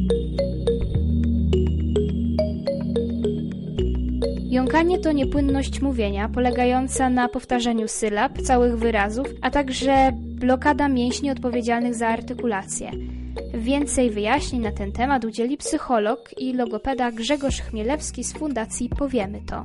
Jąkanie to niepłynność mówienia polegająca na powtarzaniu sylab, całych wyrazów, a także blokada mięśni odpowiedzialnych za artykulację. Więcej wyjaśnień na ten temat udzieli psycholog i logopeda Grzegorz Chmielewski z Fundacji Powiemy to.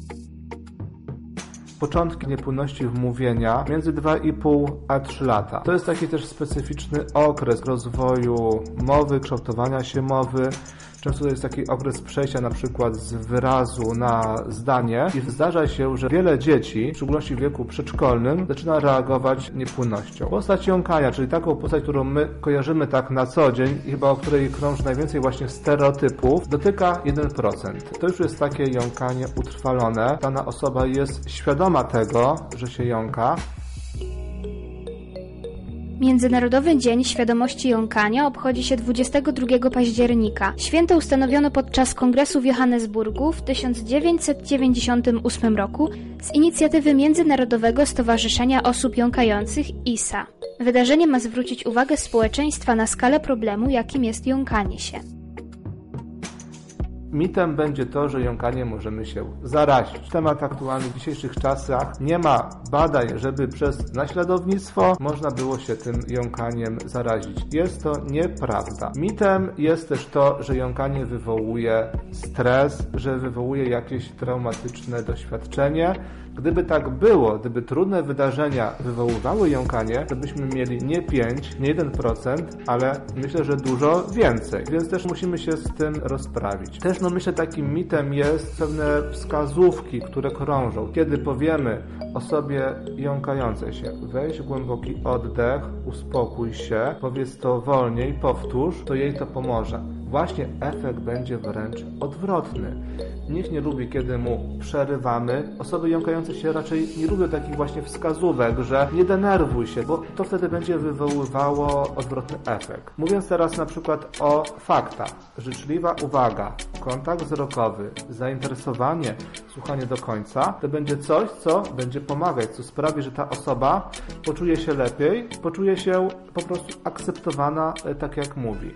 Początki niepłynności wymówienia między 2,5 a 3 lata. To jest taki też specyficzny okres rozwoju mowy, kształtowania się mowy. Często to jest taki okres przejścia na przykład z wyrazu na zdanie i zdarza się, że wiele dzieci, w szczególności w wieku przedszkolnym, zaczyna reagować niepłynnością. Postać jąkania, czyli taką postać, którą my kojarzymy tak na co dzień i chyba o której krąży najwięcej właśnie stereotypów, dotyka 1%. To już jest takie jąkanie utrwalone. Dana osoba jest świadoma tego, że się jąka. Międzynarodowy Dzień Świadomości Jąkania obchodzi się 22 października. Święto ustanowiono podczas kongresu w Johannesburgu w 1998 roku z inicjatywy Międzynarodowego Stowarzyszenia Osób Jąkających ISA. Wydarzenie ma zwrócić uwagę społeczeństwa na skalę problemu, jakim jest jąkanie się. Mitem będzie to, że jąkaniem możemy się zarazić. Temat aktualny w dzisiejszych czasach. Nie ma badań, żeby przez naśladownictwo można było się tym jąkaniem zarazić. Jest to nieprawda. Mitem jest też to, że jąkanie wywołuje stres, że wywołuje jakieś traumatyczne doświadczenie. Gdyby tak było, gdyby trudne wydarzenia wywoływały jąkanie, to byśmy mieli nie 5, nie 1%, ale myślę, że dużo więcej. Więc też musimy się z tym rozprawić. Też myślę, takim mitem jest pewne wskazówki, które krążą. Kiedy powiemy osobie jąkającej się, weź głęboki oddech, uspokój się, powiedz to wolniej, powtórz, to jej to pomoże. Właśnie efekt będzie wręcz odwrotny. Nikt nie lubi, kiedy mu przerywamy. Osoby jąkające się raczej nie lubią takich właśnie wskazówek, że nie denerwuj się, bo to wtedy będzie wywoływało odwrotny efekt. Mówiąc teraz na przykład o faktach. Życzliwa uwaga, kontakt wzrokowy, zainteresowanie, słuchanie do końca, to będzie coś, co będzie pomagać, co sprawi, że ta osoba poczuje się lepiej, poczuje się po prostu akceptowana tak jak mówi.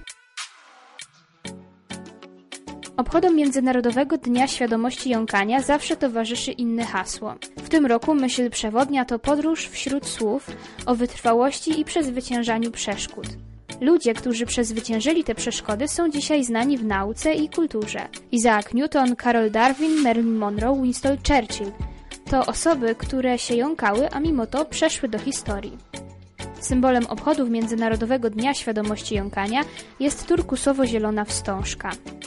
Obchodom Międzynarodowego Dnia Świadomości Jąkania zawsze towarzyszy inne hasło. W tym roku myśl przewodnia to podróż wśród słów o wytrwałości i przezwyciężaniu przeszkód. Ludzie, którzy przezwyciężyli te przeszkody, są dzisiaj znani w nauce i kulturze. Isaac Newton, Carol Darwin, Marilyn Monroe, Winston Churchill to osoby, które się jąkały, a mimo to przeszły do historii. Symbolem obchodów Międzynarodowego Dnia Świadomości Jąkania jest turkusowo-zielona wstążka.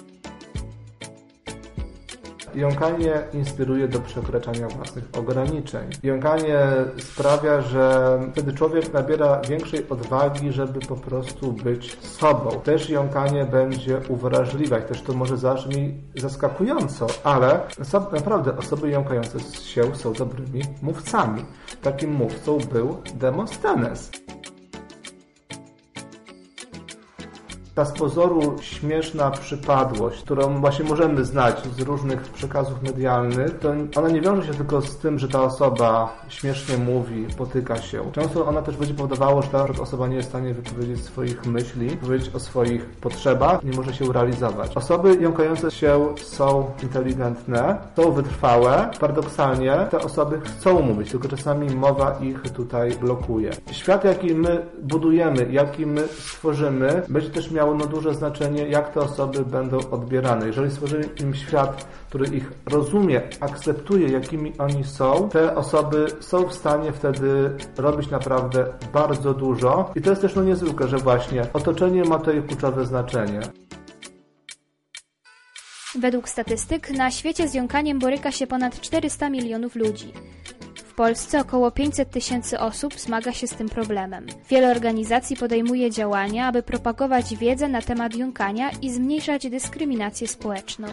Jąkanie inspiruje do przekraczania własnych ograniczeń. Jąkanie sprawia, że wtedy człowiek nabiera większej odwagi, żeby po prostu być sobą. Też jąkanie będzie uwrażliwiać, też to może zabrzmi zaskakująco, ale naprawdę osoby jąkające się są dobrymi mówcami. Takim mówcą był Demosthenes. Ta z pozoru śmieszna przypadłość, którą właśnie możemy znać z różnych przekazów medialnych, to ona nie wiąże się tylko z tym, że ta osoba śmiesznie mówi, potyka się. Często ona też będzie powodowała, że ta osoba nie jest w stanie wypowiedzieć swoich myśli, powiedzieć o swoich potrzebach, nie może się realizować. Osoby jąkające się są inteligentne, są wytrwałe. Paradoksalnie te osoby chcą mówić, tylko czasami mowa ich tutaj blokuje. Świat, jaki my budujemy, jaki my stworzymy, będzie też miał duże znaczenie, jak te osoby będą odbierane. Jeżeli stworzymy im świat, który ich rozumie, akceptuje, jakimi oni są, te osoby są w stanie wtedy robić naprawdę bardzo dużo. I to jest też niezwykłe, że właśnie otoczenie ma tutaj kluczowe znaczenie. Według statystyk na świecie z jąkaniem boryka się ponad 400 milionów ludzi. W Polsce około 500 tysięcy osób zmaga się z tym problemem. Wiele organizacji podejmuje działania, aby propagować wiedzę na temat jąkania i zmniejszać dyskryminację społeczną.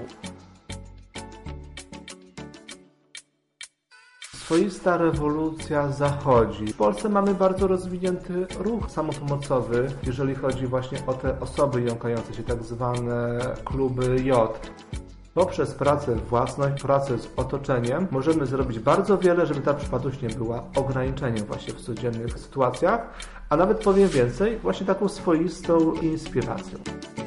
Swoista rewolucja zachodzi. W Polsce mamy bardzo rozwinięty ruch samopomocowy, jeżeli chodzi właśnie o te osoby jąkające się, tak zwane kluby J. Poprzez pracę własną, pracę z otoczeniem możemy zrobić bardzo wiele, żeby ta przypadłość nie była ograniczeniem właśnie w codziennych sytuacjach, a nawet powiem więcej, właśnie taką swoistą inspiracją.